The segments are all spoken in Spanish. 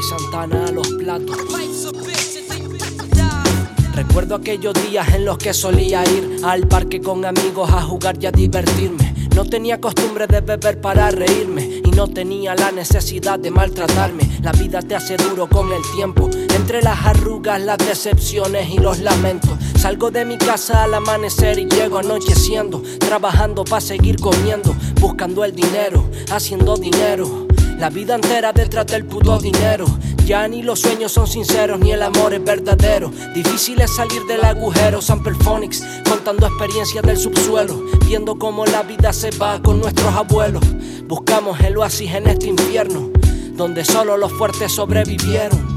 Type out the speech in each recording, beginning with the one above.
Freddy Santana a los platos. Recuerdo aquellos días en los que solía ir al parque con amigos a jugar y a divertirme. No tenía costumbre de beber para reírme y no tenía la necesidad de maltratarme. La vida te hace duro con el tiempo, entre las arrugas, las decepciones y los lamentos. Salgo de mi casa al amanecer y llego anocheciendo, trabajando para seguir comiendo, buscando el dinero, haciendo dinero. La vida entera detrás del puto dinero. Ya ni los sueños son sinceros, ni el amor es verdadero. Difícil es salir del agujero. Sample Phonics, contando experiencias del subsuelo, viendo cómo la vida se va con nuestros abuelos. Buscamos el oasis en este infierno, donde solo los fuertes sobrevivieron.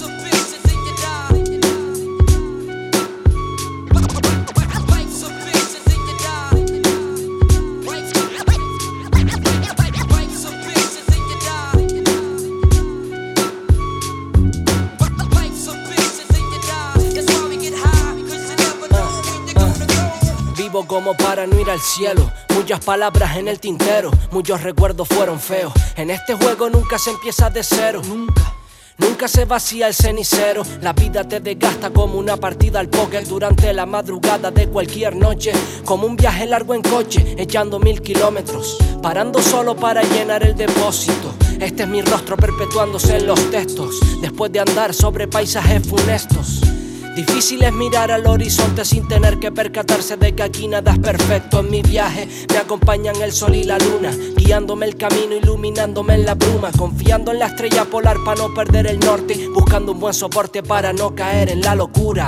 Como para no ir al cielo, muchas palabras en el tintero, muchos recuerdos fueron feos. En este juego nunca se empieza de cero, nunca se vacía el cenicero. La vida te desgasta como una partida al póker durante la madrugada de cualquier noche, como un viaje largo en coche, echando 1000 kilómetros, parando solo para llenar el depósito. Este es mi rostro perpetuándose en los textos, después de andar sobre paisajes funestos. Difícil es mirar al horizonte sin tener que percatarse de que aquí nada es perfecto. En mi viaje me acompañan el sol y la luna, guiándome el camino, iluminándome en la bruma, confiando en la estrella polar para no perder el norte, buscando un buen soporte para no caer en la locura.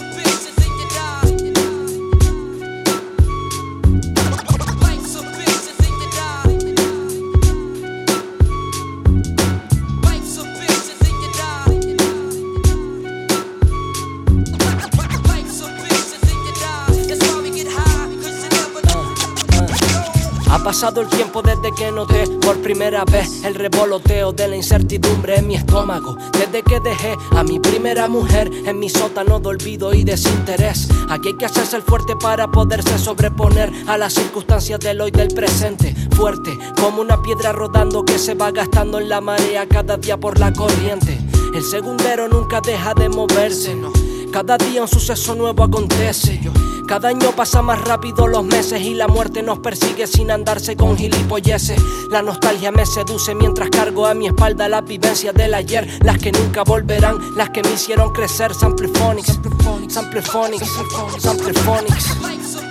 Ha pasado el tiempo desde que noté por primera vez el revoloteo de la incertidumbre en mi estómago. Desde que dejé a mi primera mujer en mi sótano de olvido y desinterés. Aquí hay que hacerse el fuerte para poderse sobreponer a las circunstancias del hoy del presente. Fuerte como una piedra rodando que se va gastando en la marea cada día por la corriente. El segundero nunca deja de moverse, no. Cada día un suceso nuevo acontece. Cada año pasa más rápido los meses y la muerte nos persigue sin andarse con gilipolleces. La nostalgia me seduce mientras cargo a mi espalda las vivencias del ayer, las que nunca volverán, las que me hicieron crecer. Sample Phonics, Sample Phonics, Sample Phonics.